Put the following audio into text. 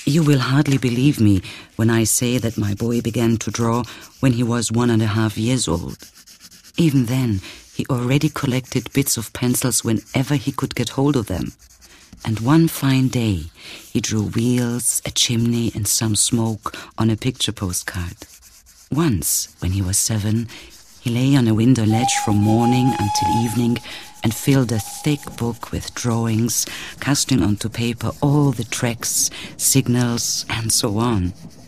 You will hardly believe me when I say that my boy began to draw when he was 1.5 years old. Even then, he already collected bits of pencils whenever he could get hold of them. And one fine day, he drew wheels, a chimney, and some smoke on a picture postcard. Once, when he was 7, he lay on a window ledge from morning until evening and filled a thick book with drawings, casting onto paper all the tracks, signals, and so on.